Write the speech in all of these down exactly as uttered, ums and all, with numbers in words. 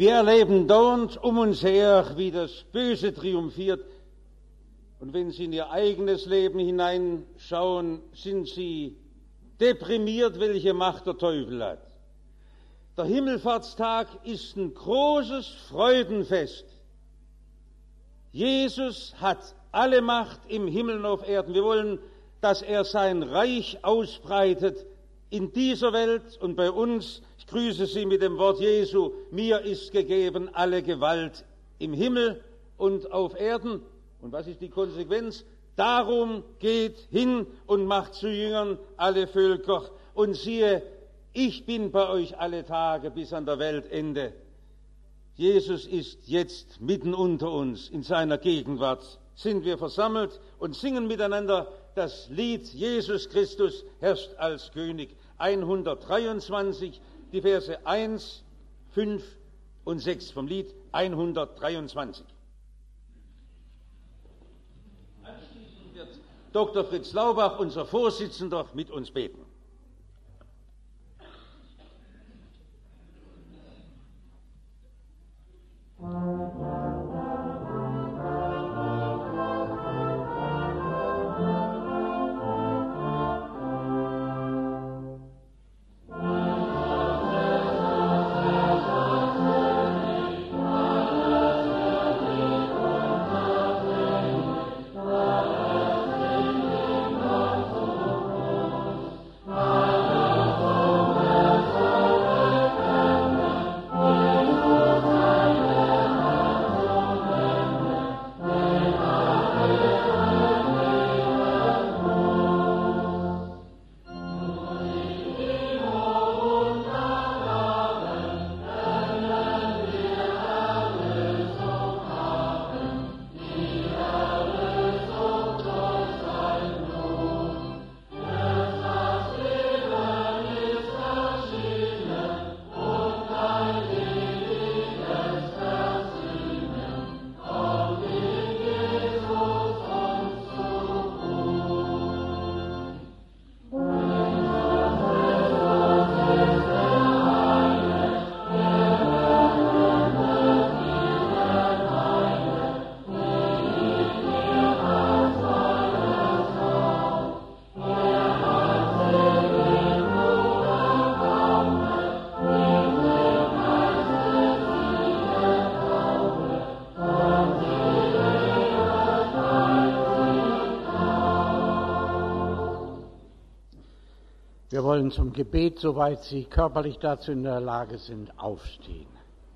Wir erleben dauernd um uns her, wie das Böse triumphiert. Und wenn Sie in Ihr eigenes Leben hineinschauen, sind Sie deprimiert, welche Macht der Teufel hat. Der Himmelfahrtstag ist ein großes Freudenfest. Jesus hat alle Macht im Himmel und auf Erden. Wir wollen, dass er sein Reich ausbreitet in dieser Welt und bei uns. Ich grüße Sie mit dem Wort Jesu: Mir ist gegeben alle Gewalt im Himmel und auf Erden. Und was ist die Konsequenz? Darum geht hin und macht zu Jüngern alle Völker. Und siehe, ich bin bei euch alle Tage bis an der Weltende. Jesus ist jetzt mitten unter uns. In seiner Gegenwart sind wir versammelt und singen miteinander das Lied Jesus Christus herrscht als König. hundertdreiundzwanzig, die Verse eins, fünf und sechs vom Lied hundertdreiundzwanzig. Anschließend wird Doktor Fritz Laubach, unser Vorsitzender, mit uns beten. Wir wollen zum Gebet, soweit Sie körperlich dazu in der Lage sind, aufstehen.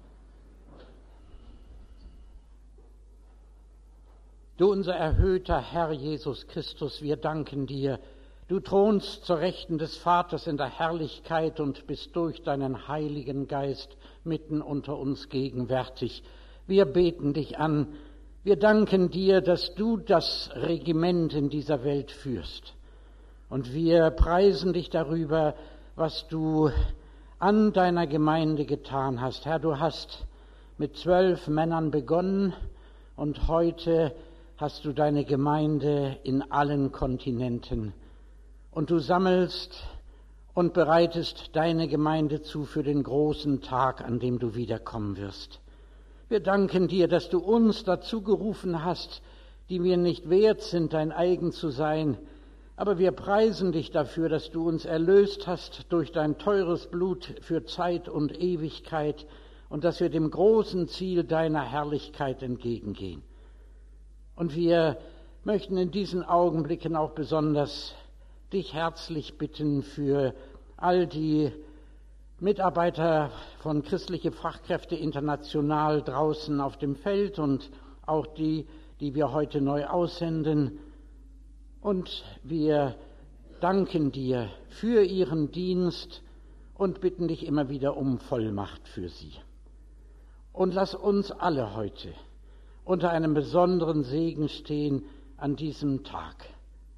Du, unser erhöhter Herr Jesus Christus, wir danken dir. Du thronst zur Rechten des Vaters in der Herrlichkeit und bist durch deinen Heiligen Geist mitten unter uns gegenwärtig. Wir beten dich an. Wir danken dir, dass du das Regiment in dieser Welt führst. Und wir preisen dich darüber, was du an deiner Gemeinde getan hast. Herr, du hast mit zwölf Männern begonnen und heute hast du deine Gemeinde in allen Kontinenten. Und du sammelst und bereitest deine Gemeinde zu für den großen Tag, an dem du wiederkommen wirst. Wir danken dir, dass du uns dazu gerufen hast, die wir nicht wert sind, dein eigen zu sein. Aber wir preisen dich dafür, dass du uns erlöst hast durch dein teures Blut für Zeit und Ewigkeit und dass wir dem großen Ziel deiner Herrlichkeit entgegengehen. Und wir möchten in diesen Augenblicken auch besonders dich herzlich bitten für all die Mitarbeiter von Christliche Fachkräfte International draußen auf dem Feld und auch die, die wir heute neu aussenden. Und wir danken dir für ihren Dienst und bitten dich immer wieder um Vollmacht für sie. Und lass uns alle heute unter einem besonderen Segen stehen an diesem Tag.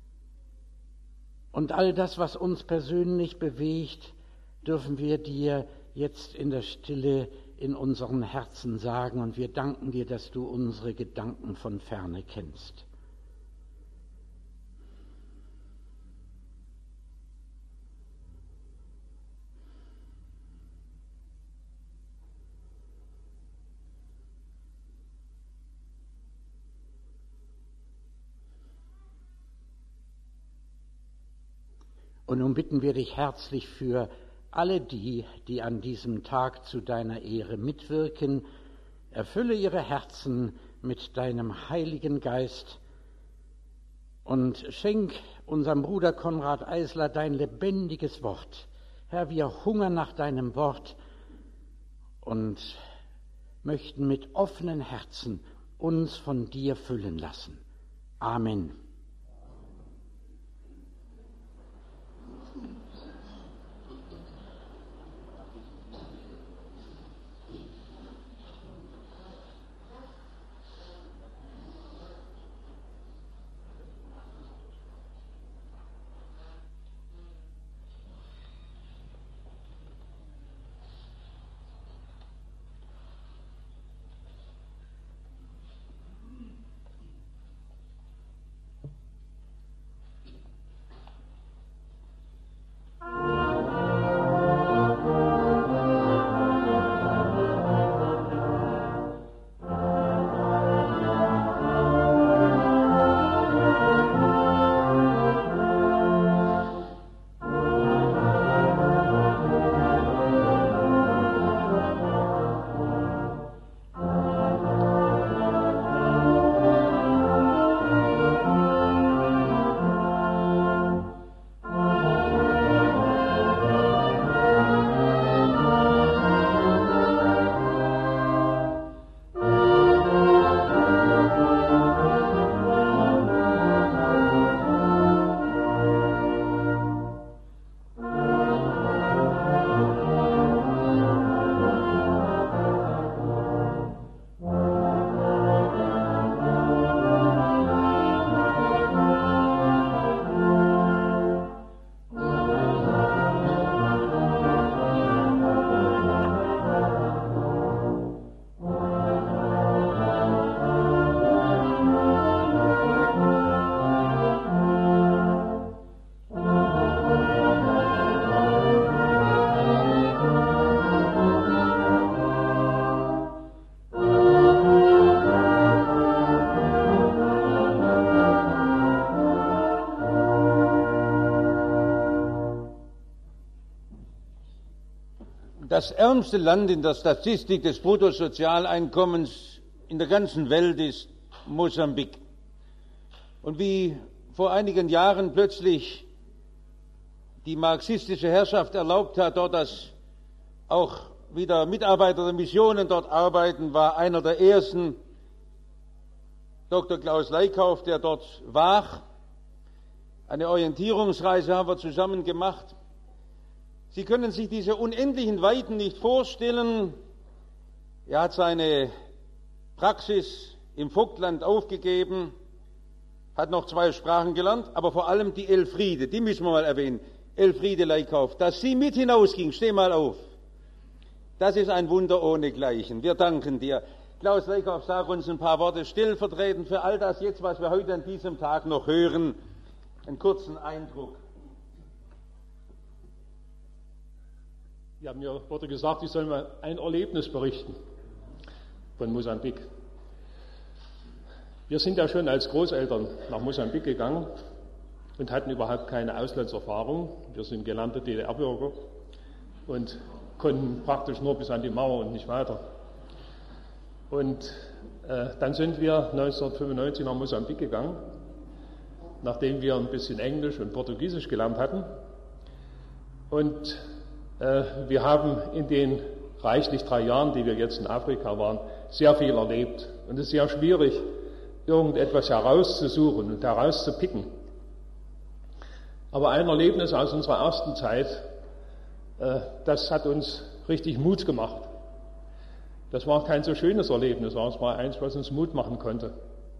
Und all das, was uns persönlich bewegt, dürfen wir dir jetzt in der Stille in unseren Herzen sagen. Und wir danken dir, dass du unsere Gedanken von ferne kennst. Und nun bitten wir dich herzlich für alle die, die an diesem Tag zu deiner Ehre mitwirken, erfülle ihre Herzen mit deinem Heiligen Geist und schenk unserem Bruder Konrad Eisler dein lebendiges Wort. Herr, wir hungern nach deinem Wort und möchten mit offenen Herzen uns von dir füllen lassen. Amen. Das ärmste Land in der Statistik des Bruttosozialeinkommens in der ganzen Welt ist Mosambik. Und wie vor einigen Jahren plötzlich die marxistische Herrschaft erlaubt hat, dort dass auch wieder Mitarbeiter der Missionen dort arbeiten, war einer der ersten Doktor Klaus Leikauf, der dort war. Eine Orientierungsreise haben wir zusammen gemacht. Sie können sich diese unendlichen Weiten nicht vorstellen. Er hat seine Praxis im Vogtland aufgegeben, hat noch zwei Sprachen gelernt, aber vor allem die Elfriede, die müssen wir mal erwähnen. Elfriede Leikauf, dass sie mit hinausging, steh mal auf. Das ist ein Wunder ohnegleichen. Wir danken dir. Klaus Leikauf, sag uns ein paar Worte stellvertretend für all das jetzt, was wir heute an diesem Tag noch hören. Einen kurzen Eindruck. Ja, mir wurde gesagt, ich soll mal ein Erlebnis berichten von Mosambik. Wir sind ja schon als Großeltern nach Mosambik gegangen und hatten überhaupt keine Auslandserfahrung. Wir sind gelernte D D R-Bürger und konnten praktisch nur bis an die Mauer und nicht weiter. Und äh, dann sind wir neunzehnhundertfünfundneunzig nach Mosambik gegangen, nachdem wir ein bisschen Englisch und Portugiesisch gelernt hatten. Und wir haben in den reichlich drei Jahren, die wir jetzt in Afrika waren, sehr viel erlebt. Und es ist sehr schwierig, irgendetwas herauszusuchen und herauszupicken. Aber ein Erlebnis aus unserer ersten Zeit, das hat uns richtig Mut gemacht. Das war kein so schönes Erlebnis, aber es war eins, was uns Mut machen konnte.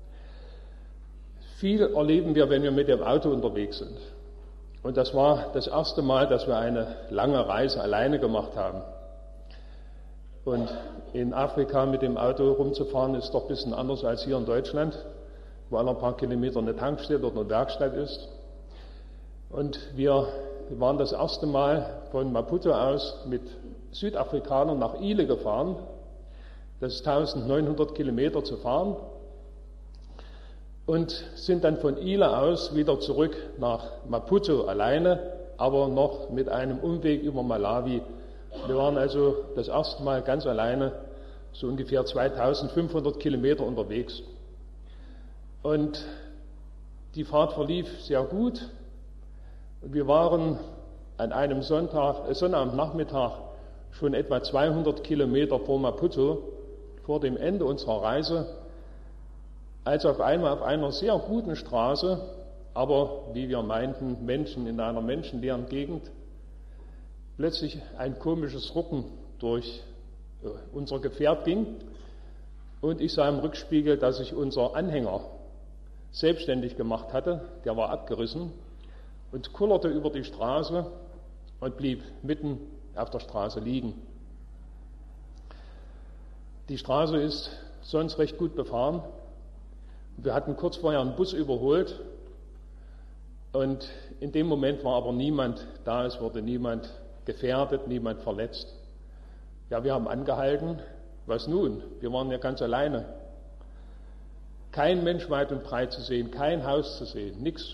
Viel erleben wir, wenn wir mit dem Auto unterwegs sind. Und das war das erste Mal, dass wir eine lange Reise alleine gemacht haben. Und in Afrika mit dem Auto rumzufahren, ist doch ein bisschen anders als hier in Deutschland, wo alle ein paar Kilometer eine Tankstelle oder eine Werkstatt ist. Und wir waren das erste Mal von Maputo aus mit Südafrikanern nach Ile gefahren. Das ist eintausendneunhundert Kilometer zu fahren. Und sind dann von Ile aus wieder zurück nach Maputo alleine aber noch mit einem Umweg über Malawi. Wir waren also das erste Mal ganz alleine, so ungefähr zweitausendfünfhundert Kilometer unterwegs. Und die Fahrt verlief sehr gut. Und wir waren an einem Sonntag, äh, Sonnabendnachmittag schon etwa zweihundert Kilometer vor Maputo, vor dem Ende unserer Reise, als auf einmal auf einer sehr guten Straße, aber wie wir meinten, Menschen in einer menschenleeren Gegend, plötzlich ein komisches Rucken durch äh, unser Gefährt ging und ich sah im Rückspiegel, dass sich unser Anhänger selbstständig gemacht hatte, der war abgerissen und kullerte über die Straße und blieb mitten auf der Straße liegen. Die Straße ist sonst recht gut befahren. Wir hatten kurz vorher einen Bus überholt und in dem Moment war aber niemand da, es wurde niemand gefährdet, niemand verletzt. Ja, wir haben angehalten. Was nun? Wir waren ja ganz alleine. Kein Mensch weit und breit zu sehen, kein Haus zu sehen, nichts.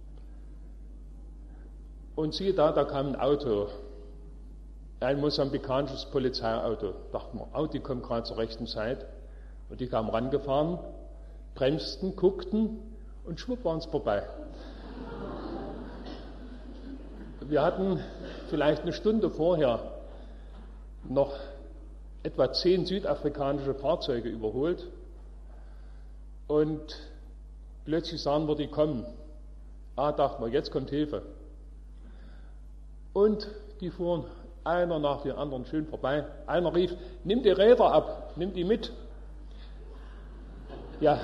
Und siehe da, da kam ein Auto, ein mosambikanisches Polizeiauto. Dachten wir, oh, die kommen gerade zur rechten Zeit. Und die kamen rangefahren, bremsten, guckten und schwupp waren es vorbei. Wir hatten vielleicht eine Stunde vorher noch etwa zehn südafrikanische Fahrzeuge überholt und plötzlich sahen wir die kommen. Ah, dachten wir, jetzt kommt Hilfe. Und die fuhren einer nach dem anderen schön vorbei. Einer rief, nimm die Räder ab, nimm die mit. Ja,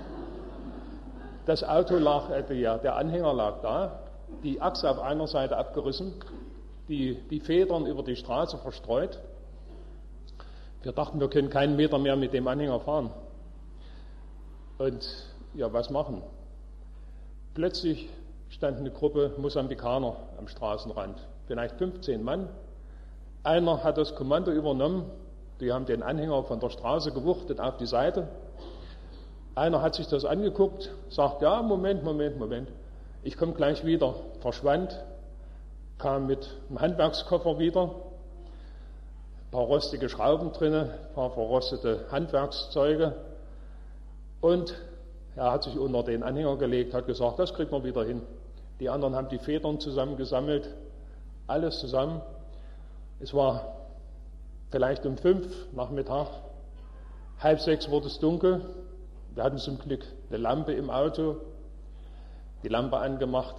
das Auto lag, äh, ja, der Anhänger lag da, die Achse auf einer Seite abgerissen, die, die Federn über die Straße verstreut. Wir dachten, wir können keinen Meter mehr mit dem Anhänger fahren. Und ja, was machen? Plötzlich stand eine Gruppe Mosambikaner am Straßenrand, vielleicht fünfzehn Mann. Einer hat das Kommando übernommen, die haben den Anhänger von der Straße gewuchtet auf die Seite. Einer hat sich das angeguckt, sagt, ja, Moment, Moment, Moment, ich komme gleich wieder, verschwand, kam mit einem Handwerkskoffer wieder, ein paar rostige Schrauben drin, ein paar verrostete Handwerkszeuge und er hat sich unter den Anhänger gelegt, hat gesagt, das kriegt man wieder hin. Die anderen haben die Federn zusammengesammelt, alles zusammen. Es war vielleicht um fünf Nachmittag, halb sechs wurde es dunkel. Wir hatten zum Glück eine Lampe im Auto, die Lampe angemacht.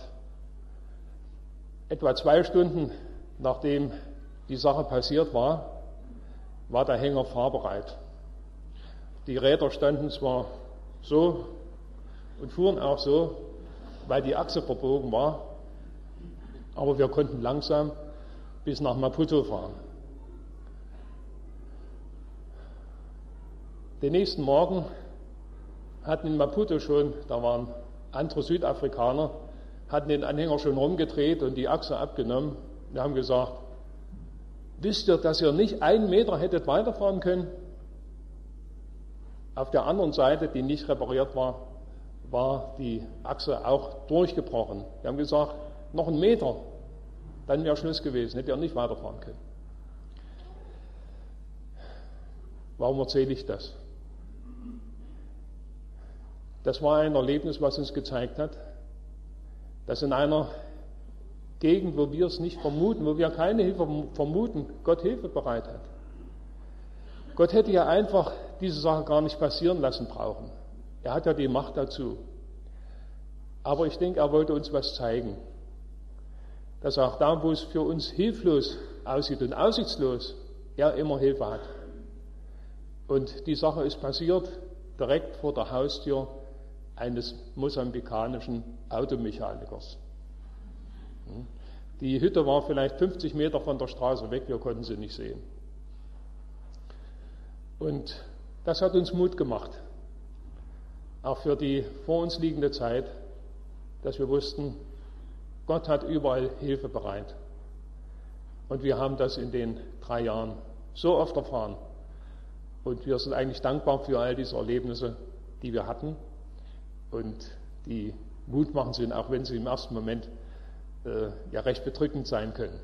Etwa zwei Stunden nachdem die Sache passiert war, war der Hänger fahrbereit. Die Räder standen zwar so und fuhren auch so, weil die Achse verbogen war, aber wir konnten langsam bis nach Maputo fahren. Den nächsten Morgen hatten in Maputo schon, da waren andere Südafrikaner, hatten den Anhänger schon rumgedreht und die Achse abgenommen. Wir haben gesagt, wisst ihr, dass ihr nicht einen Meter hättet weiterfahren können? Auf der anderen Seite, die nicht repariert war, war die Achse auch durchgebrochen. Wir haben gesagt, noch einen Meter, dann wäre Schluss gewesen, hättet ihr nicht weiterfahren können. Warum erzähle ich das? Das war ein Erlebnis, was uns gezeigt hat, dass in einer Gegend, wo wir es nicht vermuten, wo wir keine Hilfe vermuten, Gott Hilfe bereit hat. Gott hätte ja einfach diese Sache gar nicht passieren lassen brauchen. Er hat ja die Macht dazu. Aber ich denke, er wollte uns was zeigen. Dass auch da, wo es für uns hilflos aussieht und aussichtslos, er immer Hilfe hat. Und die Sache ist passiert direkt vor der Haustür eines mosambikanischen Automechanikers. Die Hütte war vielleicht fünfzig Meter von der Straße weg, wir konnten sie nicht sehen. Und das hat uns Mut gemacht, auch für die vor uns liegende Zeit, dass wir wussten, Gott hat überall Hilfe bereit. Und wir haben das in den drei Jahren so oft erfahren. Und wir sind eigentlich dankbar für all diese Erlebnisse, die wir hatten und die Mut machen sind, auch wenn sie im ersten Moment äh, ja recht bedrückend sein können.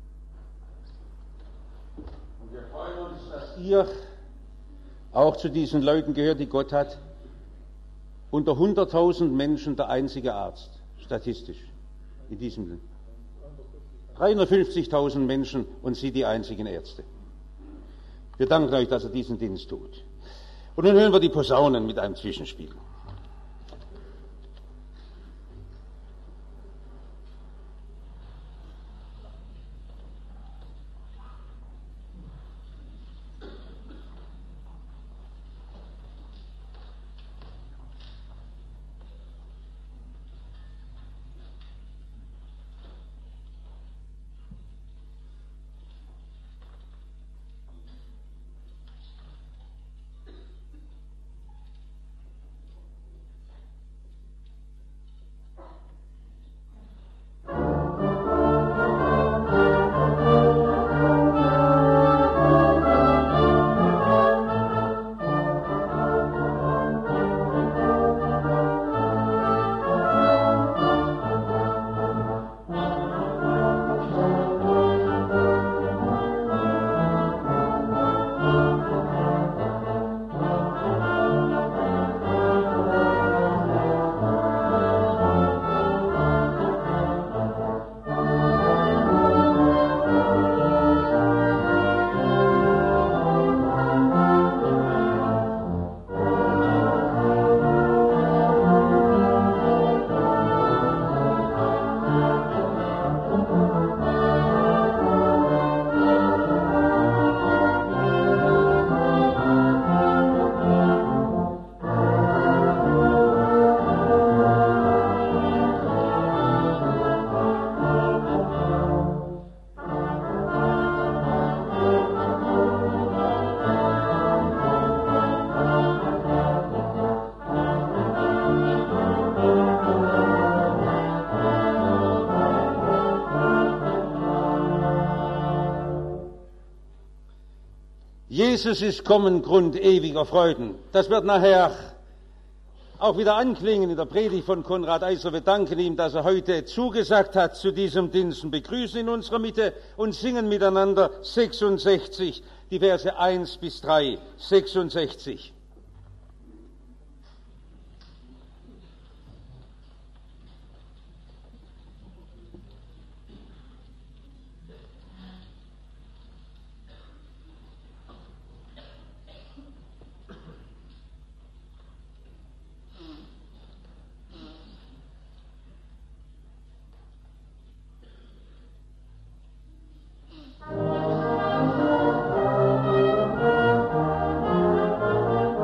Und wir freuen uns, dass ihr auch zu diesen Leuten gehört, die Gott hat. Unter hunderttausend Menschen der einzige Arzt, statistisch, in diesem Land. dreihundertfünfzigtausend Menschen und Sie die einzigen Ärzte. Wir danken euch, dass ihr diesen Dienst tut. Und nun hören wir die Posaunen mit einem Zwischenspiel. Jesus ist kommen, Grund ewiger Freuden. Das wird nachher auch wieder anklingen in der Predigt von Konrad Eiser. Wir danken ihm, dass er heute zugesagt hat zu diesem Dienst und begrüßen in unserer Mitte und singen miteinander sechsundsechzig, die Verse eins bis drei, sechsundsechzig. Thank you.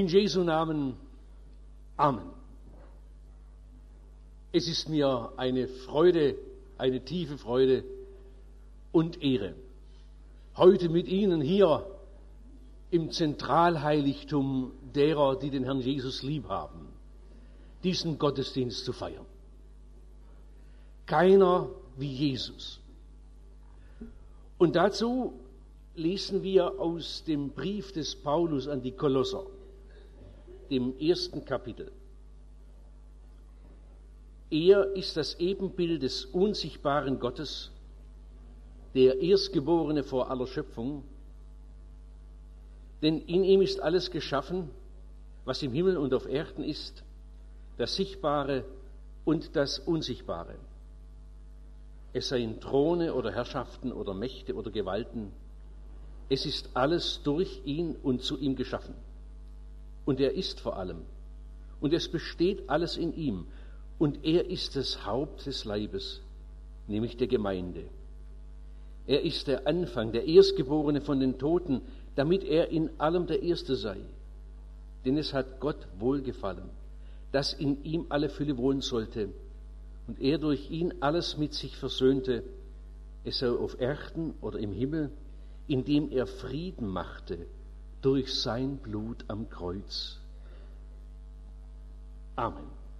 In Jesu Namen, Amen. Es ist mir eine Freude, eine tiefe Freude und Ehre, heute mit Ihnen hier im Zentralheiligtum derer, die den Herrn Jesus lieb haben, diesen Gottesdienst zu feiern. Keiner wie Jesus. Und dazu lesen wir aus dem Brief des Paulus an die Kolosser, dem ersten Kapitel. Er ist das Ebenbild des unsichtbaren Gottes, der Erstgeborene vor aller Schöpfung, denn in ihm ist alles geschaffen, was im Himmel und auf Erden ist, das Sichtbare und das Unsichtbare. Es seien Throne oder Herrschaften oder Mächte oder Gewalten, es ist alles durch ihn und zu ihm geschaffen. Und er ist vor allem. Und es besteht alles in ihm. Und er ist das Haupt des Leibes, nämlich der Gemeinde. Er ist der Anfang, der Erstgeborene von den Toten, damit er in allem der Erste sei. Denn es hat Gott wohlgefallen, dass in ihm alle Fülle wohnen sollte und er durch ihn alles mit sich versöhnte, es sei auf Erden oder im Himmel, indem er Frieden machte durch sein Blut am Kreuz. Amen.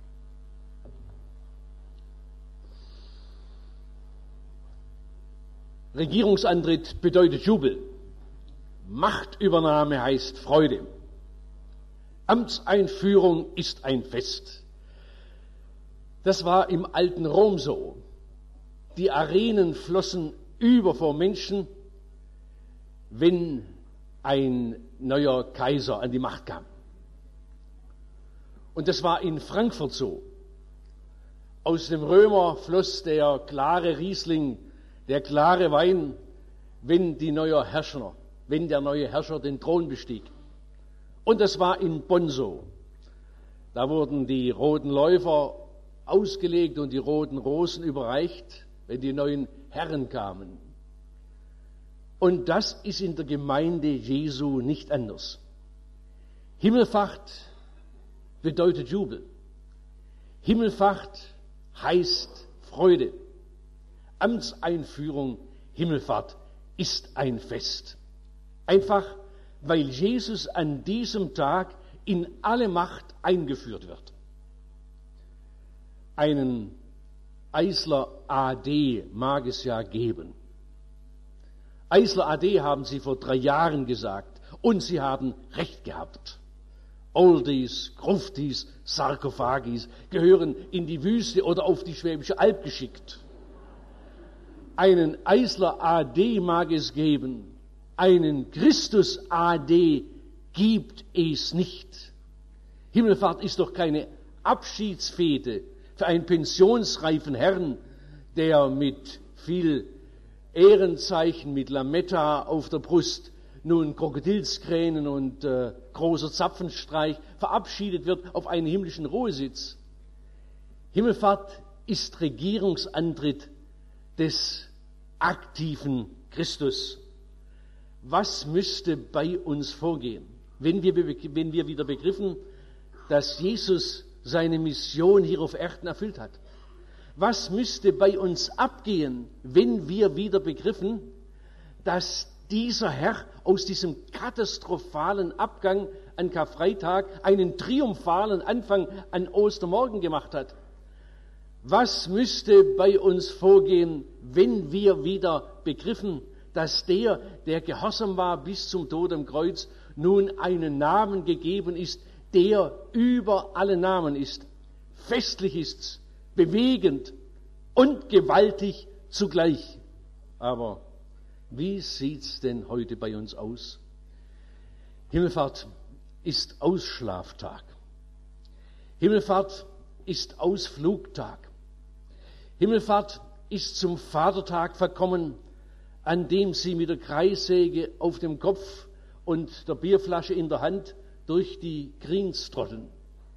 Regierungsantritt bedeutet Jubel. Machtübernahme heißt Freude. Amtseinführung ist ein Fest. Das war im alten Rom so. Die Arenen flossen über vor Menschen, wenn ein neuer Kaiser an die Macht kam. Und das war in Frankfurt so. Aus dem Römer floss der klare Riesling, der klare Wein, wenn die neue Herrscher, wenn der neue Herrscher den Thron bestieg. Und das war in Bonn so. Da wurden die roten Läufer ausgelegt und die roten Rosen überreicht, wenn die neuen Herren kamen. Und das ist in der Gemeinde Jesu nicht anders. Himmelfahrt bedeutet Jubel. Himmelfahrt heißt Freude. Amtseinführung, Himmelfahrt ist ein Fest. Einfach, weil Jesus an diesem Tag in alle Macht eingeführt wird. Einen Eisler A D mag es ja geben. Eisler A D haben sie vor drei Jahren gesagt und sie haben recht gehabt. Oldies, Gruftis, Sarkophagis gehören in die Wüste oder auf die Schwäbische Alb geschickt. Einen Eisler A D mag es geben, einen Christus A D gibt es nicht. Himmelfahrt ist doch keine Abschiedsfete für einen pensionsreifen Herrn, der mit viel Ehrenzeichen, mit Lametta auf der Brust, nun Krokodilskränen und äh, großer Zapfenstreich verabschiedet wird auf einen himmlischen Ruhesitz. Himmelfahrt ist Regierungsantritt des aktiven Christus. Was müsste bei uns vorgehen, wenn wir, wenn wir wieder begriffen, dass Jesus seine Mission hier auf Erden erfüllt hat? Was müsste bei uns abgehen, wenn wir wieder begriffen, dass dieser Herr aus diesem katastrophalen Abgang an Karfreitag einen triumphalen Anfang an Ostermorgen gemacht hat? Was müsste bei uns vorgehen, wenn wir wieder begriffen, dass der, der gehorsam war bis zum Tod am Kreuz, nun einen Namen gegeben ist, der über alle Namen ist. Festlich ist's, bewegend und gewaltig zugleich. Aber wie sieht's denn heute bei uns aus? Himmelfahrt ist Ausschlaftag. Himmelfahrt ist Ausflugtag. Himmelfahrt ist zum Vatertag verkommen, an dem sie mit der Kreissäge auf dem Kopf und der Bierflasche in der Hand durch die Greens trotteln.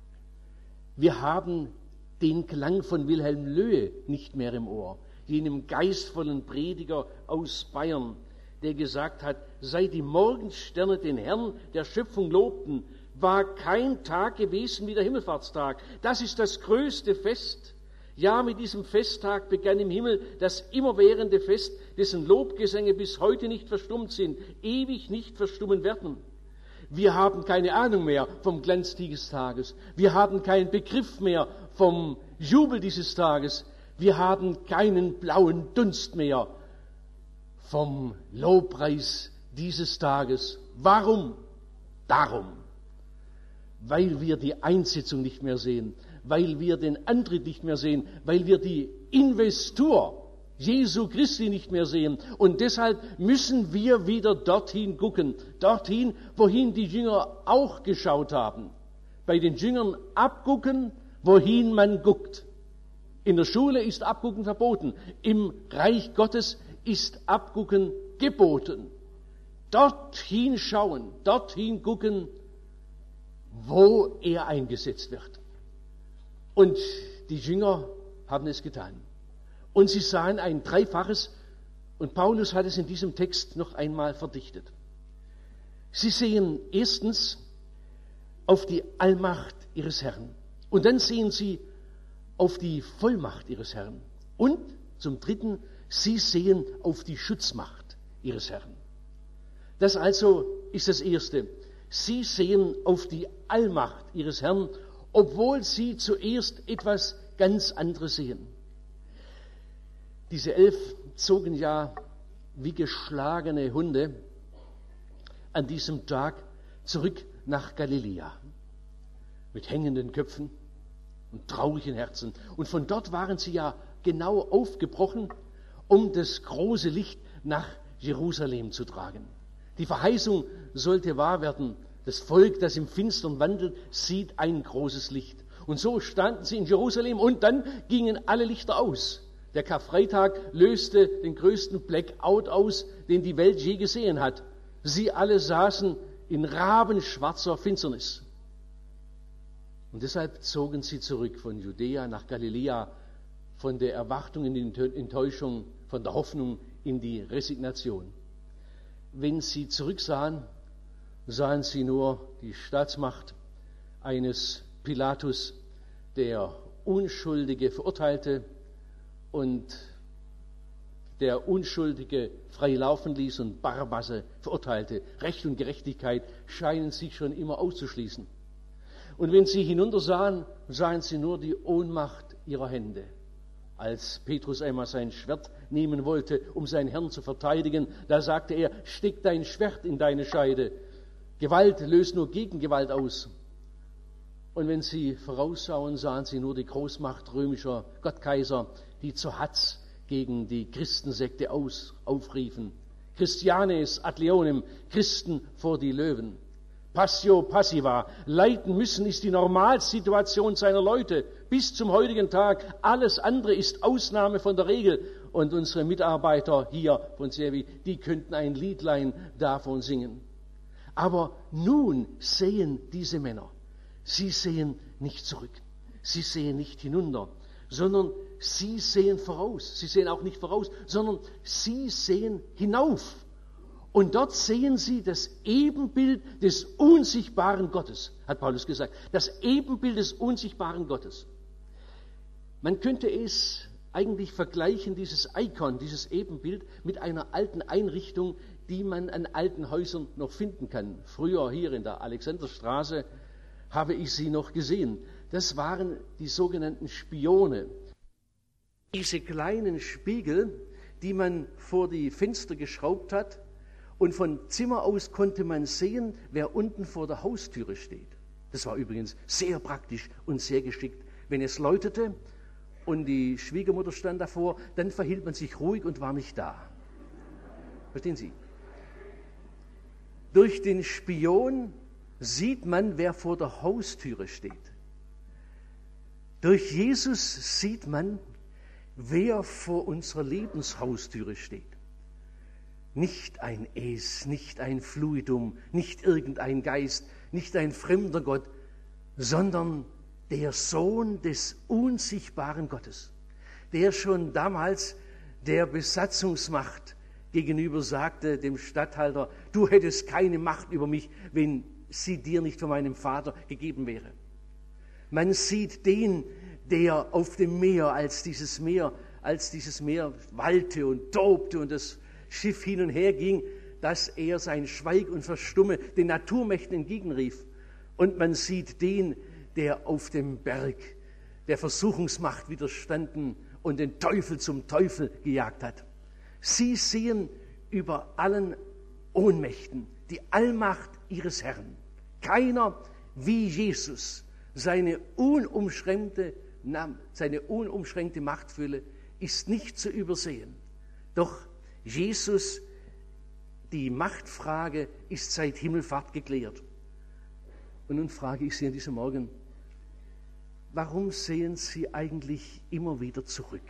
Wir haben den Klang von Wilhelm Löhe nicht mehr im Ohr, jenem geistvollen Prediger aus Bayern, der gesagt hat, seit die Morgensterne den Herrn der Schöpfung lobten, war kein Tag gewesen wie der Himmelfahrtstag. Das ist das größte Fest. Ja, mit diesem Festtag begann im Himmel das immerwährende Fest, dessen Lobgesänge bis heute nicht verstummt sind, ewig nicht verstummen werden. Wir haben keine Ahnung mehr vom Glanz dieses Tages. Wir haben keinen Begriff mehr vom Jubel dieses Tages. Wir haben keinen blauen Dunst mehr vom Lobpreis dieses Tages. Warum? Darum. Weil wir die Einsetzung nicht mehr sehen, weil wir den Antritt nicht mehr sehen, weil wir die Investur Jesu Christi nicht mehr sehen. Und deshalb müssen wir wieder dorthin gucken, dorthin, wohin die Jünger auch geschaut haben. Bei den Jüngern abgucken, wohin man guckt. In der Schule ist Abgucken verboten. Im Reich Gottes ist Abgucken geboten. Dorthin schauen, dorthin gucken, wo er eingesetzt wird. Und die Jünger haben es getan. Und sie sahen ein Dreifaches, und Paulus hat es in diesem Text noch einmal verdichtet. Sie sehen erstens auf die Allmacht ihres Herrn. Und dann sehen sie auf die Vollmacht ihres Herrn. Und zum Dritten, sie sehen auf die Schutzmacht ihres Herrn. Das also ist das Erste. Sie sehen auf die Allmacht ihres Herrn, obwohl sie zuerst etwas ganz anderes sehen. Diese elf zogen ja wie geschlagene Hunde an diesem Tag zurück nach Galiläa mit hängenden Köpfen und traurigen Herzen. Und von dort waren sie ja genau aufgebrochen, um das große Licht nach Jerusalem zu tragen. Die Verheißung sollte wahr werden. Das Volk, das im Finstern wandelt, sieht ein großes Licht. Und so standen sie in Jerusalem und dann gingen alle Lichter aus. Der Karfreitag löste den größten Blackout aus, den die Welt je gesehen hat. Sie alle saßen in rabenschwarzer Finsternis. Und deshalb zogen sie zurück von Judäa nach Galiläa, von der Erwartung in die Enttäuschung, von der Hoffnung in die Resignation. Wenn sie zurücksahen, sahen sie nur die Staatsmacht eines Pilatus, der Unschuldige verurteilte und der Unschuldige frei laufen ließ und Barbasse verurteilte. Recht und Gerechtigkeit scheinen sich schon immer auszuschließen. Und wenn sie hinuntersahen, sahen sie nur die Ohnmacht ihrer Hände. Als Petrus einmal sein Schwert nehmen wollte, um seinen Herrn zu verteidigen, da sagte er, steck dein Schwert in deine Scheide. Gewalt löst nur Gegengewalt aus. Und wenn sie vorausschauen, sahen sie nur die Großmacht römischer Gottkaiser, die zur Hatz gegen die Christensekte aus, aufriefen. Christianes ad leonem, Christen vor die Löwen. Passio passiva, leiden müssen ist die Normalsituation seiner Leute bis zum heutigen Tag. Alles andere ist Ausnahme von der Regel. Und unsere Mitarbeiter hier von Sevi, die könnten ein Liedlein davon singen. Aber nun sehen diese Männer, sie sehen nicht zurück, sie sehen nicht hinunter, sondern sie sehen voraus. Sie sehen auch nicht voraus, sondern sie sehen hinauf. Und dort sehen sie das Ebenbild des unsichtbaren Gottes, hat Paulus gesagt. Das Ebenbild des unsichtbaren Gottes. Man könnte es eigentlich vergleichen, dieses Icon, dieses Ebenbild, mit einer alten Einrichtung, die man an alten Häusern noch finden kann. Früher hier in der Alexanderstraße habe ich sie noch gesehen. Das waren die sogenannten Spione. Diese kleinen Spiegel, die man vor die Fenster geschraubt hat, und von Zimmer aus konnte man sehen, wer unten vor der Haustüre steht. Das war übrigens sehr praktisch und sehr geschickt. Wenn es läutete und die Schwiegermutter stand davor, dann verhielt man sich ruhig und war nicht da. Verstehen Sie? Durch den Spion sieht man, wer vor der Haustüre steht. Durch Jesus sieht man, wer vor unserer Lebenshaustüre steht. Nicht ein Es, nicht ein Fluidum, nicht irgendein Geist, nicht ein fremder Gott, sondern der Sohn des unsichtbaren Gottes, der schon damals der Besatzungsmacht gegenüber sagte, dem Statthalter, du hättest keine Macht über mich, wenn sie dir nicht von meinem Vater gegeben wäre. Man sieht den, der auf dem Meer, als dieses Meer, als dieses Meer wallte und tobte und das Schiff hin und her ging, dass er sein Schweig und Verstumme den Naturmächten entgegenrief. Und man sieht den, der auf dem Berg der Versuchungsmacht widerstanden und den Teufel zum Teufel gejagt hat. Sie sehen über allen Ohnmächten die Allmacht ihres Herrn. Keiner wie Jesus, seine unumschränkte, seine unumschränkte Machtfülle ist nicht zu übersehen. Doch Jesus, die Machtfrage ist seit Himmelfahrt geklärt. Und nun frage ich Sie an diesem Morgen, warum sehen Sie eigentlich immer wieder zurück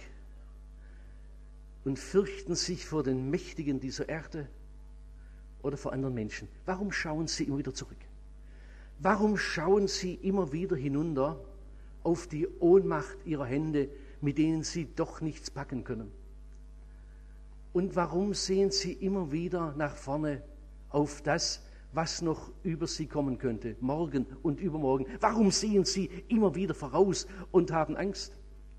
und fürchten sich vor den Mächtigen dieser Erde oder vor anderen Menschen? Warum schauen Sie immer wieder zurück? Warum schauen Sie immer wieder hinunter auf die Ohnmacht Ihrer Hände, mit denen Sie doch nichts packen können? Und warum sehen Sie immer wieder nach vorne auf das, was noch über Sie kommen könnte, morgen und übermorgen? Warum sehen Sie immer wieder voraus und haben Angst?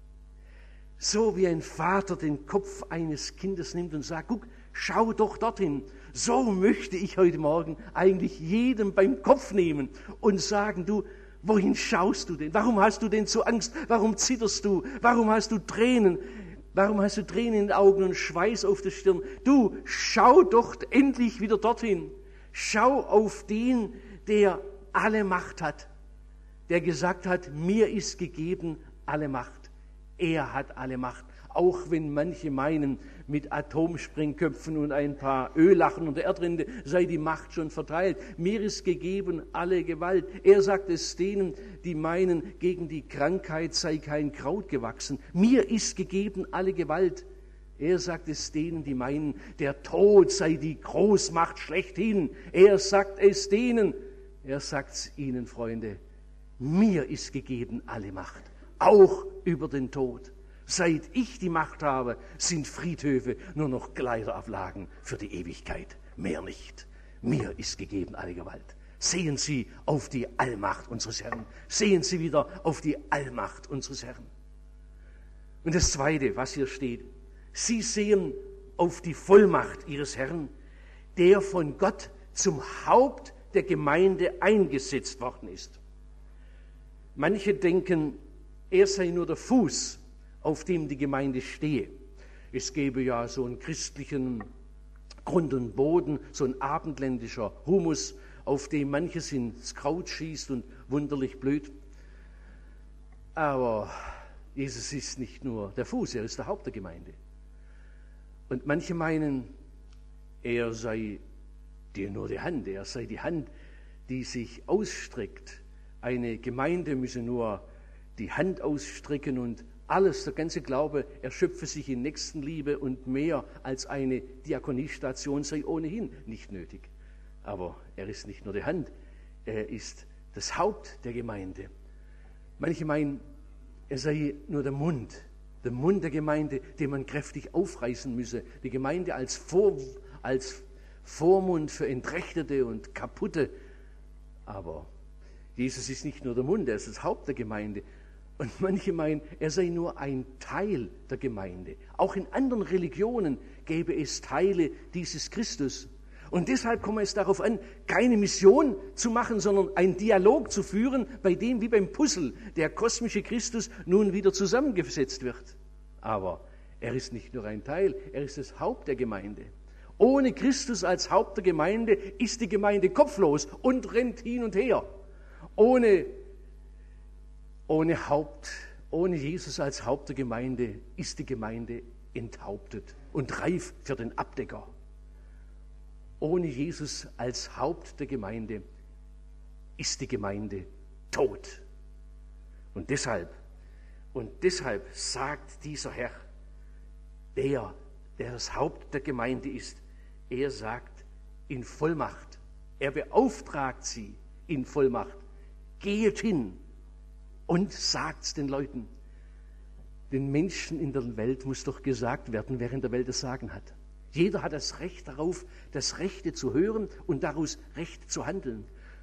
So wie ein Vater den Kopf eines Kindes nimmt und sagt, guck, schau doch dorthin. So möchte ich heute Morgen eigentlich jedem beim Kopf nehmen und sagen, du, wohin schaust du denn? Warum hast du denn so Angst? Warum zitterst du? Warum hast du Tränen? Warum hast du Tränen in den Augen und Schweiß auf der Stirn? Du, schau doch endlich wieder dorthin. Schau auf den, der alle Macht hat, der gesagt hat, mir ist gegeben alle Macht. Er hat alle Macht. Auch wenn manche meinen, mit Atomsprengköpfen und ein paar Öllachen und der Erdrinde sei die Macht schon verteilt. Mir ist gegeben alle Gewalt. Er sagt es denen, die meinen, gegen die Krankheit sei kein Kraut gewachsen. Mir ist gegeben alle Gewalt. Er sagt es denen, die meinen, der Tod sei die Großmacht schlechthin. Er sagt es denen. Er sagt es ihnen, Freunde. Mir ist gegeben alle Macht, auch über den Tod. Seit ich die Macht habe, sind Friedhöfe nur noch Kleiderablagen für die Ewigkeit. Mehr nicht. Mir ist gegeben alle Gewalt. Sehen Sie auf die Allmacht unseres Herrn. Sehen Sie wieder auf die Allmacht unseres Herrn. Und das Zweite, was hier steht, Sie sehen auf die Vollmacht Ihres Herrn, der von Gott zum Haupt der Gemeinde eingesetzt worden ist. Manche denken, er sei nur der Fuß, auf dem die Gemeinde stehe. Es gäbe ja so einen christlichen Grund und Boden, so ein abendländischer Humus, auf dem manches ins Kraut schießt und wunderlich blüht. Aber Jesus ist nicht nur der Fuß, er ist der Haupt der Gemeinde. Und manche meinen, er sei dir nur die Hand, er sei die Hand, die sich ausstreckt. Eine Gemeinde müsse nur die Hand ausstrecken und alles, der ganze Glaube, erschöpfe sich in Nächstenliebe und mehr als eine Diakoniestation sei ohnehin nicht nötig. Aber er ist nicht nur die Hand, er ist das Haupt der Gemeinde. Manche meinen, er sei nur der Mund, der Mund der Gemeinde, den man kräftig aufreißen müsse. Die Gemeinde als, Vor, als Vormund für Entrechtete und Kaputte. Aber Jesus ist nicht nur der Mund, er ist das Haupt der Gemeinde. Und manche meinen, er sei nur ein Teil der Gemeinde. Auch in anderen Religionen gäbe es Teile dieses Christus. Und deshalb kommt es darauf an, keine Mission zu machen, sondern einen Dialog zu führen, bei dem wie beim Puzzle der kosmische Christus nun wieder zusammengesetzt wird. Aber er ist nicht nur ein Teil, er ist das Haupt der Gemeinde. Ohne Christus als Haupt der Gemeinde ist die Gemeinde kopflos und rennt hin und her. Ohne Ohne Haupt, ohne Jesus als Haupt der Gemeinde ist die Gemeinde enthauptet und reif für den Abdecker. Ohne Jesus als Haupt der Gemeinde ist die Gemeinde tot. Und deshalb, und deshalb sagt dieser Herr, der, der das Haupt der Gemeinde ist, er sagt in Vollmacht, er beauftragt sie in Vollmacht, geht hin und sagt's den Leuten. Den Menschen in der Welt muss doch gesagt werden, wer in der Welt das Sagen hat. Jeder hat das Recht darauf, das Rechte zu hören und daraus Recht zu handeln.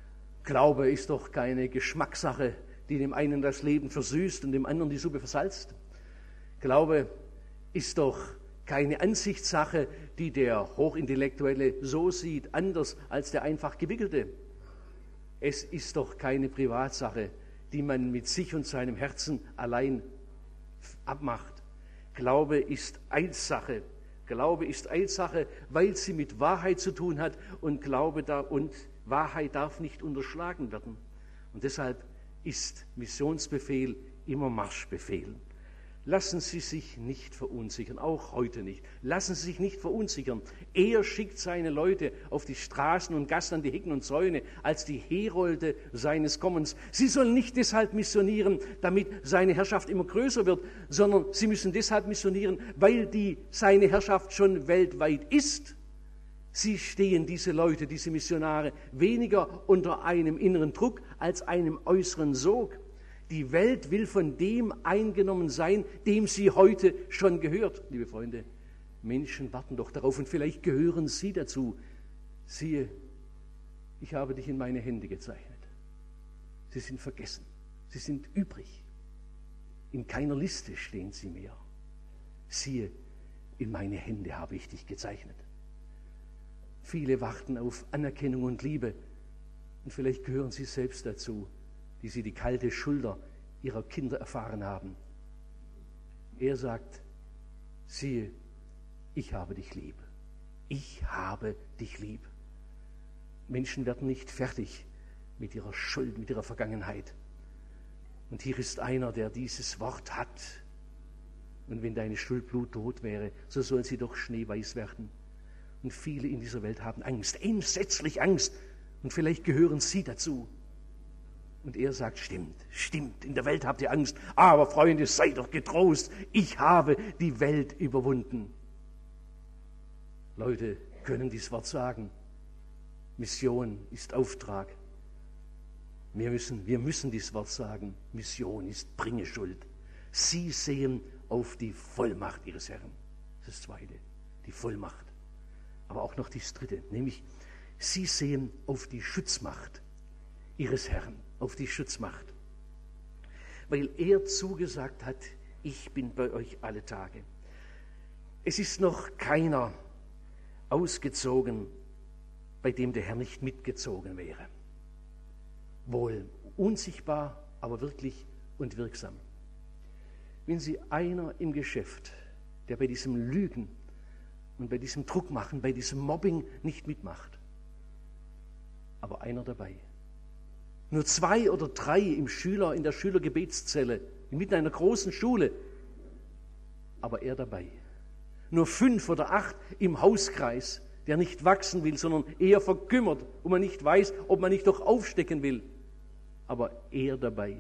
Glaube ist doch keine Geschmackssache, die dem einen das Leben versüßt und dem anderen die Suppe versalzt. Glaube ist doch keine Ansichtssache, die der Hochintellektuelle so sieht, anders als der einfach Gewickelte. Es ist doch keine Privatsache, die man mit sich und seinem Herzen allein abmacht. Glaube ist Eidsache. Glaube ist Eidsache, weil sie mit Wahrheit zu tun hat, und Glaube da und Wahrheit darf nicht unterschlagen werden. Und deshalb ist Missionsbefehl immer Marschbefehl. Lassen Sie sich nicht verunsichern, auch heute nicht. Lassen Sie sich nicht verunsichern. Er schickt seine Leute auf die Straßen und Gassen, an die Hecken und Zäune, als die Herolde seines Kommens. Sie sollen nicht deshalb missionieren, damit seine Herrschaft immer größer wird, sondern sie müssen deshalb missionieren, weil die, seine Herrschaft schon weltweit ist. Sie stehen, diese Leute, diese Missionare, weniger unter einem inneren Druck als einem äußeren Sog. Die Welt will von dem eingenommen sein, dem sie heute schon gehört. Liebe Freunde, Menschen warten doch darauf, und vielleicht gehören Sie dazu. Siehe, ich habe dich in meine Hände gezeichnet. Sie sind vergessen, sie sind übrig. In keiner Liste stehen sie mehr. Siehe, in meine Hände habe ich dich gezeichnet. Viele warten auf Anerkennung und Liebe, und vielleicht gehören Sie selbst dazu, die sie die kalte Schulter ihrer Kinder erfahren haben. Er sagt, siehe, ich habe dich lieb. Ich habe dich lieb. Menschen werden nicht fertig mit ihrer Schuld, mit ihrer Vergangenheit. Und hier ist einer, der dieses Wort hat. Und wenn deine Schuld blutrot wäre, so soll sie doch schneeweiß werden. Und viele in dieser Welt haben Angst, entsetzlich Angst. Und vielleicht gehören Sie dazu. Und er sagt, stimmt, stimmt, in der Welt habt ihr Angst, aber Freunde, seid doch getrost, ich habe die Welt überwunden. Leute können dieses Wort sagen. Mission ist Auftrag. Wir müssen, wir müssen dieses Wort sagen. Mission ist Bringeschuld. Sie sehen auf die Vollmacht ihres Herrn. Das ist das Zweite, die Vollmacht. Aber auch noch das Dritte, nämlich sie sehen auf die Schutzmacht ihres Herrn, auf die Schutzmacht. Weil er zugesagt hat, ich bin bei euch alle Tage. Es ist noch keiner ausgezogen, bei dem der Herr nicht mitgezogen wäre. Wohl unsichtbar, aber wirklich und wirksam. Wenn Sie einer im Geschäft, der bei diesem Lügen und bei diesem Druckmachen, bei diesem Mobbing nicht mitmacht, aber einer dabei. Nur zwei oder drei im Schüler, in der Schülergebetszelle, inmitten einer großen Schule, aber er dabei. Nur fünf oder acht im Hauskreis, der nicht wachsen will, sondern eher verkümmert, wo man nicht weiß, ob man nicht doch aufstecken will, aber er dabei.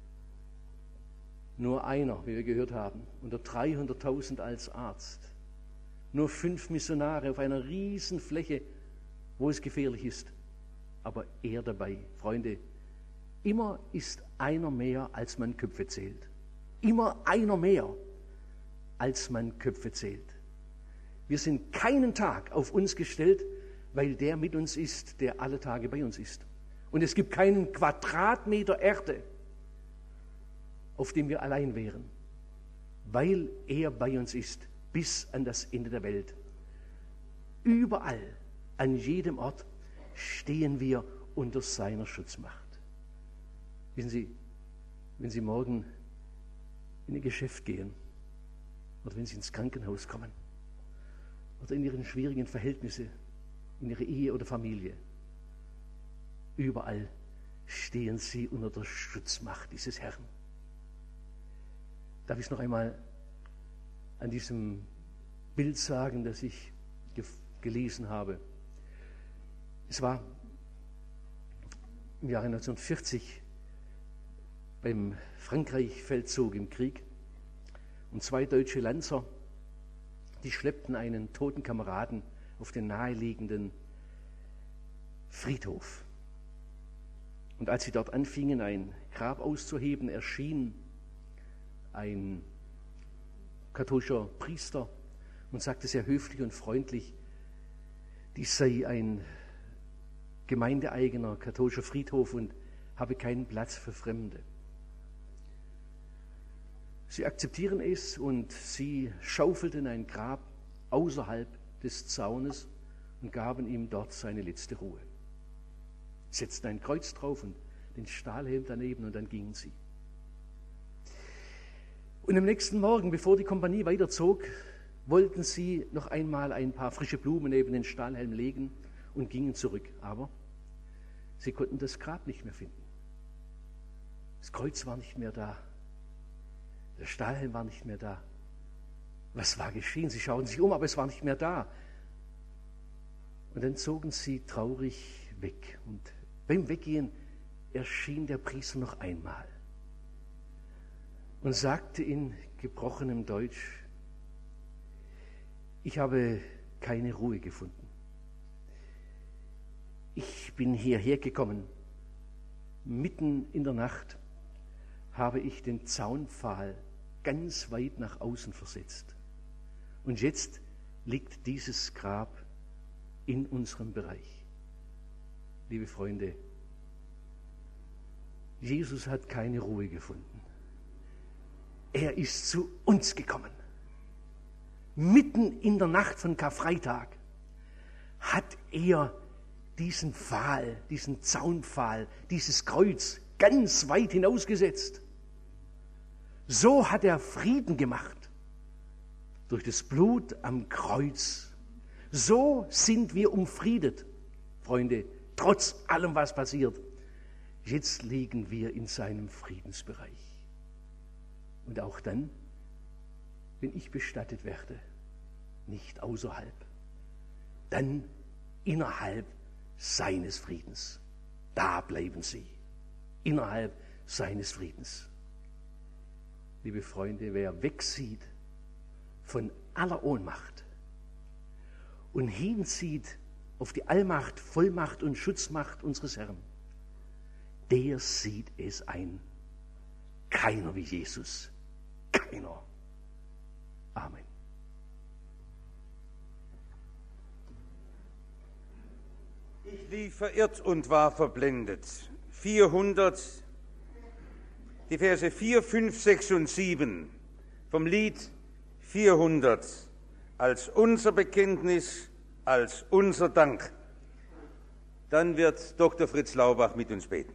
Nur einer, wie wir gehört haben, unter dreihunderttausend als Arzt. Nur fünf Missionare auf einer riesen Fläche, wo es gefährlich ist, aber er dabei. Freunde, immer ist einer mehr, als man Köpfe zählt. Immer einer mehr, als man Köpfe zählt. Wir sind keinen Tag auf uns gestellt, weil der mit uns ist, der alle Tage bei uns ist. Und es gibt keinen Quadratmeter Erde, auf dem wir allein wären, weil er bei uns ist, bis an das Ende der Welt. Überall, an jedem Ort stehen wir unter seiner Schutzmacht. Wissen Sie, wenn Sie morgen in Ihr Geschäft gehen oder wenn Sie ins Krankenhaus kommen oder in Ihren schwierigen Verhältnissen, in Ihre Ehe oder Familie, überall stehen Sie unter der Schutzmacht dieses Herrn. Darf ich es noch einmal an diesem Bild sagen, das ich ge- gelesen habe? Es war im Jahre neunzehnhundertvierzig beim Frankreich-Feldzug im Krieg, und zwei deutsche Lanzer, die schleppten einen toten Kameraden auf den naheliegenden Friedhof. Und als sie dort anfingen, ein Grab auszuheben, erschien ein katholischer Priester und sagte sehr höflich und freundlich, dies sei ein gemeindeeigener katholischer Friedhof und habe keinen Platz für Fremde. Sie akzeptieren es und sie schaufelten ein Grab außerhalb des Zaunes und gaben ihm dort seine letzte Ruhe. Setzten ein Kreuz drauf und den Stahlhelm daneben und dann gingen sie. Und am nächsten Morgen, bevor die Kompanie weiterzog, wollten sie noch einmal ein paar frische Blumen neben den Stahlhelm legen und gingen zurück. Aber sie konnten das Grab nicht mehr finden. Das Kreuz war nicht mehr da. Der Stahlhelm war nicht mehr da. Was war geschehen? Sie schauten sich um, aber es war nicht mehr da. Und dann zogen sie traurig weg. Und beim Weggehen erschien der Priester noch einmal und sagte in gebrochenem Deutsch: Ich habe keine Ruhe gefunden. Ich bin hierher gekommen. Mitten in der Nacht habe ich den Zaunpfahl ganz weit nach außen versetzt. Und jetzt liegt dieses Grab in unserem Bereich. Liebe Freunde, Jesus hat keine Ruhe gefunden. Er ist zu uns gekommen. Mitten in der Nacht von Karfreitag hat er diesen Pfahl, diesen Zaunpfahl, dieses Kreuz ganz weit hinausgesetzt. So hat er Frieden gemacht durch das Blut am Kreuz. So sind wir umfriedet, Freunde, trotz allem, was passiert. Jetzt liegen wir in seinem Friedensbereich. Und auch dann, wenn ich bestattet werde, nicht außerhalb, dann innerhalb seines Friedens. Da bleiben sie, innerhalb seines Friedens. Liebe Freunde, wer wegsieht von aller Ohnmacht und hinzieht auf die Allmacht, Vollmacht und Schutzmacht unseres Herrn, der sieht es ein. Keiner wie Jesus. Keiner. Amen. Ich lief verirrt und war verblendet. vierhundert, die Verse vier, fünf, sechs und sieben vom Lied vierhundert als unser Bekenntnis, als unser Dank. Dann wird Doktor Fritz Laubach mit uns beten.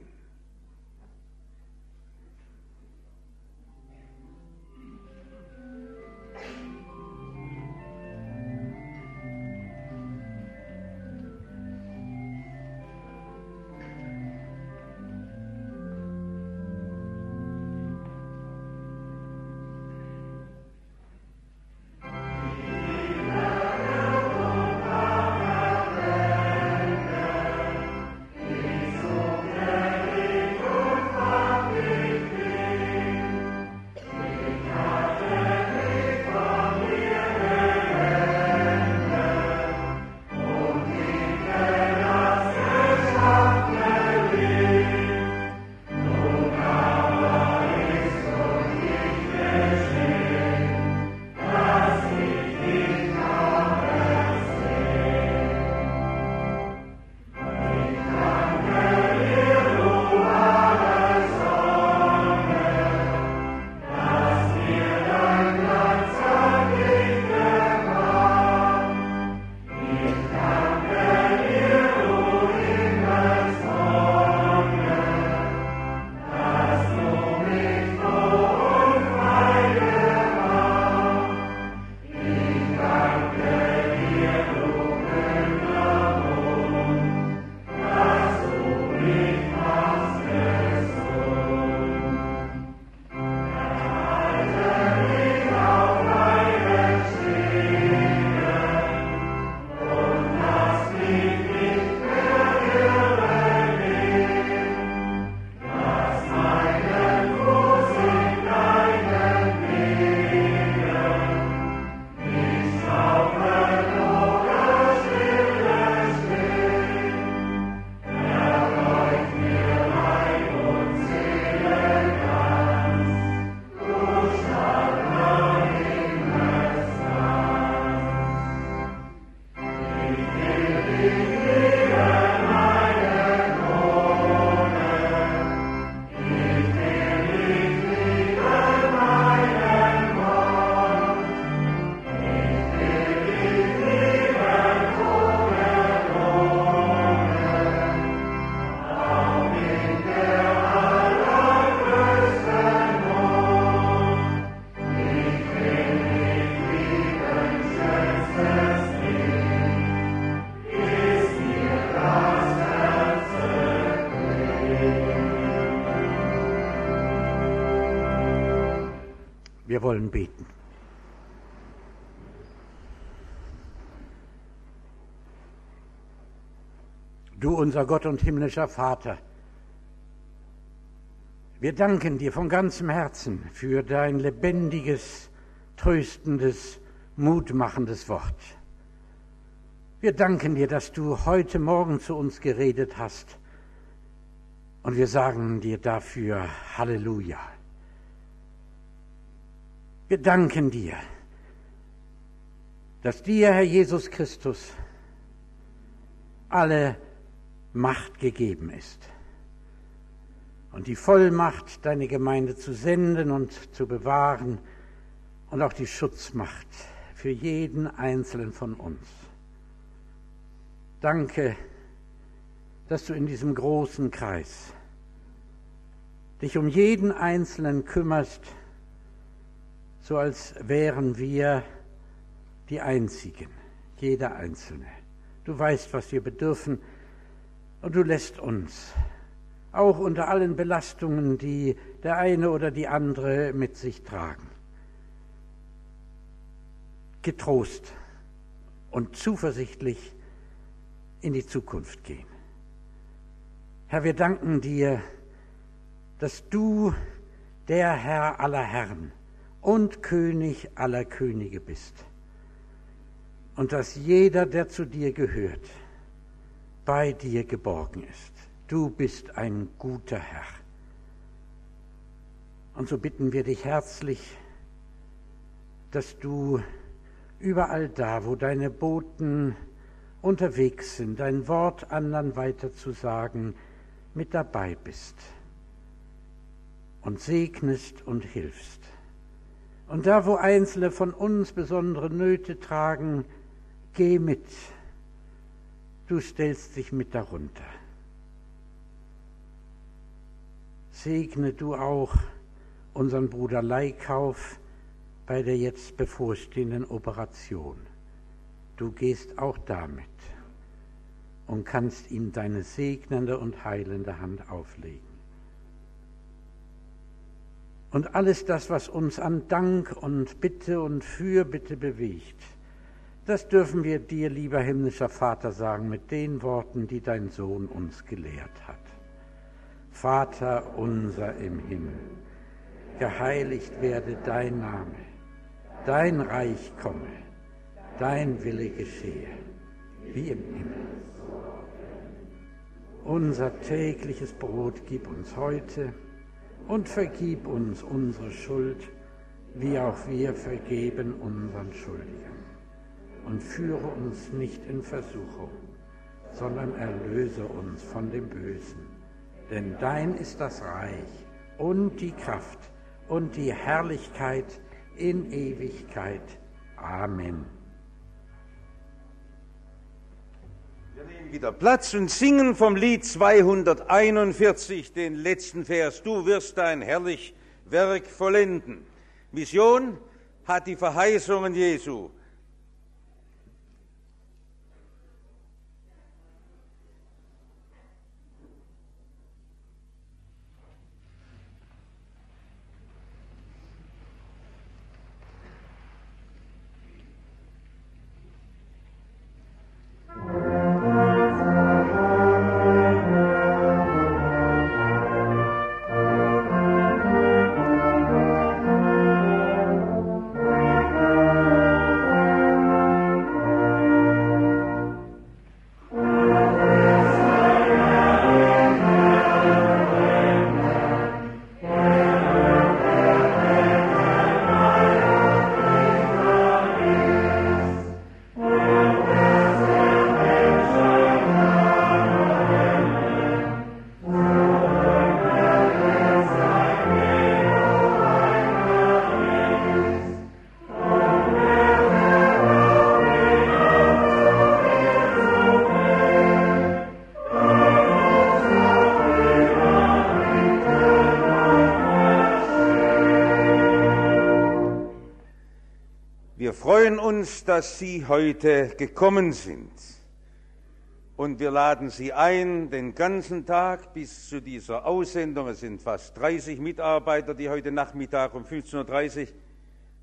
Yeah. wir wollen beten. Du, unser Gott und himmlischer Vater, wir danken dir von ganzem Herzen für dein lebendiges, tröstendes, mutmachendes Wort. Wir danken dir, dass du heute Morgen zu uns geredet hast, und wir sagen dir dafür Halleluja. Wir danken dir, dass dir, Herr Jesus Christus, alle Macht gegeben ist und die Vollmacht, deine Gemeinde zu senden und zu bewahren und auch die Schutzmacht für jeden Einzelnen von uns. Danke, dass du in diesem großen Kreis dich um jeden Einzelnen kümmerst, so als wären wir die Einzigen, jeder Einzelne. Du weißt, was wir bedürfen, und du lässt uns, auch unter allen Belastungen, die der eine oder die andere mit sich tragen, getrost und zuversichtlich in die Zukunft gehen. Herr, wir danken dir, dass du der Herr aller Herren und König aller Könige bist und dass jeder, der zu dir gehört, bei dir geborgen ist. Du bist ein guter Herr. Und so bitten wir dich herzlich, dass du überall da, wo deine Boten unterwegs sind, dein Wort anderen weiterzusagen, mit dabei bist und segnest und hilfst. Und da, wo Einzelne von uns besondere Nöte tragen, geh mit. Du stellst dich mit darunter. Segne du auch unseren Bruder Leikauf bei der jetzt bevorstehenden Operation. Du gehst auch damit und kannst ihm deine segnende und heilende Hand auflegen. Und alles das, was uns an Dank und Bitte und Fürbitte bewegt, das dürfen wir dir, lieber himmlischer Vater, sagen mit den Worten, die dein Sohn uns gelehrt hat. Vater unser im Himmel, geheiligt werde dein Name, dein Reich komme, dein Wille geschehe, wie im Himmel. Unser tägliches Brot gib uns heute und vergib uns unsere Schuld, wie auch wir vergeben unseren Schuldigern. Und führe uns nicht in Versuchung, sondern erlöse uns von dem Bösen. Denn dein ist das Reich und die Kraft und die Herrlichkeit in Ewigkeit. Amen. Wir nehmen wieder Platz und singen vom Lied zweihunderteinundvierzig den letzten Vers. Du wirst dein herrlich Werk vollenden. Mission hat die Verheißungen Jesu. Wir freuen uns, dass Sie heute gekommen sind. Und wir laden Sie ein, den ganzen Tag bis zu dieser Aussendung, es sind fast dreißig Mitarbeiter, die heute Nachmittag um fünfzehn Uhr dreißig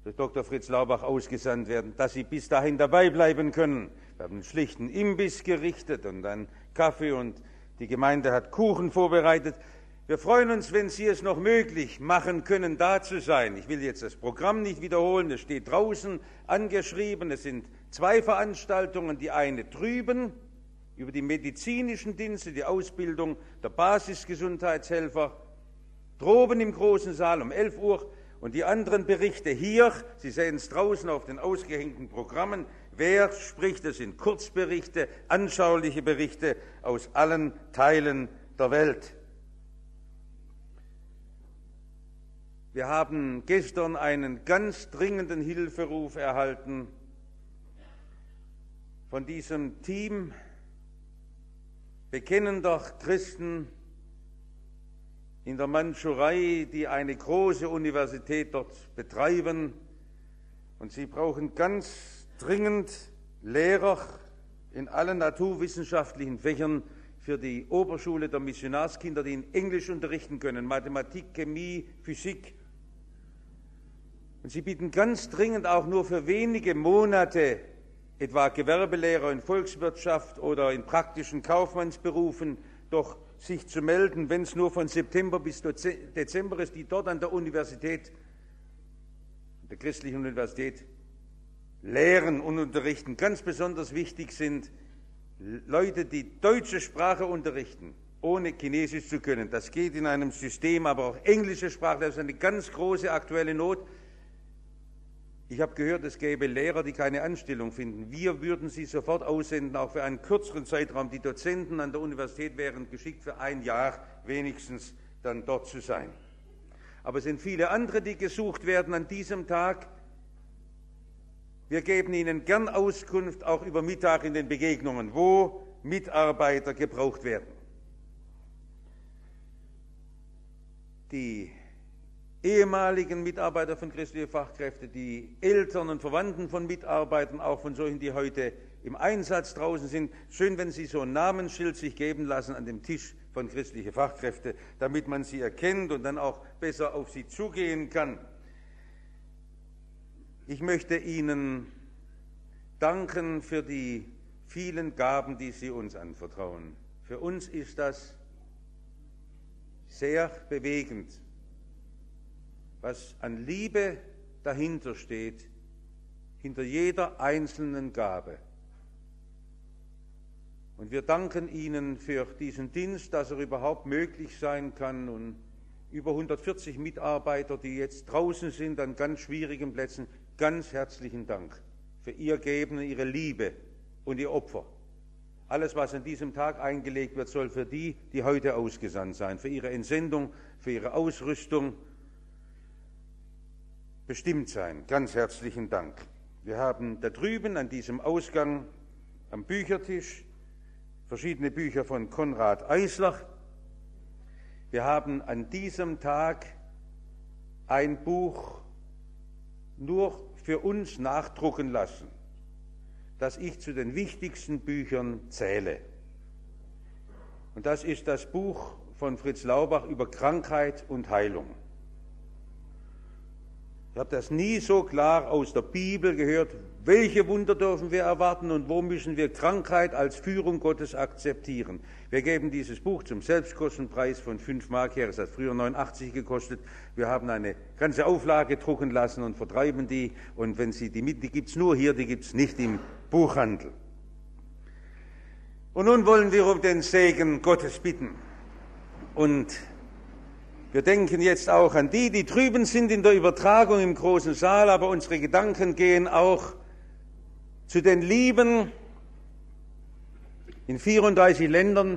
durch Doktor Fritz Laubach ausgesandt werden, dass Sie bis dahin dabei bleiben können. Wir haben einen schlichten Imbiss gerichtet und dann Kaffee und die Gemeinde hat Kuchen vorbereitet. Wir freuen uns, wenn Sie es noch möglich machen können, da zu sein. Ich will jetzt das Programm nicht wiederholen, es steht draußen angeschrieben. Es sind zwei Veranstaltungen, die eine drüben über die medizinischen Dienste, die Ausbildung der Basisgesundheitshelfer, droben im großen Saal um elf Uhr und die anderen Berichte hier. Sie sehen es draußen auf den ausgehängten Programmen. Wer spricht? Es sind Kurzberichte, anschauliche Berichte aus allen Teilen der Welt. Wir haben gestern einen ganz dringenden Hilferuf erhalten von diesem Team bekennender Christen in der Mandschurei, die eine große Universität dort betreiben. Und sie brauchen ganz dringend Lehrer in allen naturwissenschaftlichen Fächern für die Oberschule der Missionarskinder, die in Englisch unterrichten können, Mathematik, Chemie, Physik. Und sie bieten ganz dringend auch nur für wenige Monate etwa Gewerbelehrer in Volkswirtschaft oder in praktischen Kaufmannsberufen doch sich zu melden, wenn es nur von September bis Dezember ist, die dort an der Universität, der christlichen Universität, lehren und unterrichten. Ganz besonders wichtig sind Leute, die deutsche Sprache unterrichten, ohne Chinesisch zu können. Das geht in einem System, aber auch englische Sprache, das ist eine ganz große aktuelle Not. Ich habe gehört, es gäbe Lehrer, die keine Anstellung finden. Wir würden sie sofort aussenden, auch für einen kürzeren Zeitraum. Die Dozenten an der Universität wären geschickt, für ein Jahr wenigstens dann dort zu sein. Aber es sind viele andere, die gesucht werden an diesem Tag. Wir geben Ihnen gern Auskunft, auch über Mittag in den Begegnungen, wo Mitarbeiter gebraucht werden. Die ehemaligen Mitarbeiter von christlichen Fachkräften, die Eltern und Verwandten von Mitarbeitern, auch von solchen, die heute im Einsatz draußen sind. Schön, wenn Sie so ein Namensschild sich geben lassen an dem Tisch von christlichen Fachkräften, damit man sie erkennt und dann auch besser auf sie zugehen kann. Ich möchte Ihnen danken für die vielen Gaben, die Sie uns anvertrauen. Für uns ist das sehr bewegend, was an Liebe dahinter steht, hinter jeder einzelnen Gabe. Und wir danken Ihnen für diesen Dienst, dass er überhaupt möglich sein kann. Und über hundertvierzig Mitarbeiter, die jetzt draußen sind an ganz schwierigen Plätzen, ganz herzlichen Dank für Ihr Geben, Ihre Liebe und Ihr Opfer. Alles, was an diesem Tag eingelegt wird, soll für die, die heute ausgesandt sein, für ihre Entsendung, für ihre Ausrüstung bestimmt sein. Ganz herzlichen Dank. Wir haben da drüben an diesem Ausgang am Büchertisch verschiedene Bücher von Konrad Eisler. Wir haben an diesem Tag ein Buch nur für uns nachdrucken lassen, das ich zu den wichtigsten Büchern zähle. Und das ist das Buch von Fritz Laubach über Krankheit und Heilung. Ich habe das nie so klar aus der Bibel gehört. Welche Wunder dürfen wir erwarten und wo müssen wir Krankheit als Führung Gottes akzeptieren? Wir geben dieses Buch zum Selbstkostenpreis von fünf Mark her. Es hat früher neunundachtzig gekostet. Wir haben eine ganze Auflage drucken lassen und vertreiben die. Und wenn Sie die mit, die gibt es nur hier, die gibt es nicht im Buchhandel. Und nun wollen wir um den Segen Gottes bitten. Und wir denken jetzt auch an die, die drüben sind in der Übertragung im großen Saal, aber unsere Gedanken gehen auch zu den Lieben in vierunddreißig Ländern,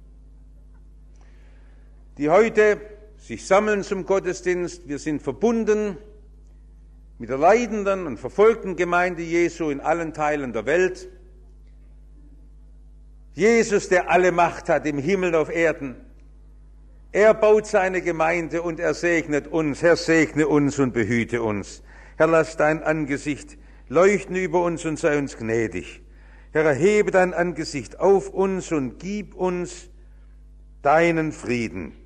die heute sich sammeln zum Gottesdienst. Wir sind verbunden mit der leidenden und verfolgten Gemeinde Jesu in allen Teilen der Welt. Jesus, der alle Macht hat im Himmel und auf Erden, er baut seine Gemeinde und er segnet uns. Herr, segne uns und behüte uns. Herr, lass dein Angesicht leuchten über uns und sei uns gnädig. Herr, erhebe dein Angesicht auf uns und gib uns deinen Frieden.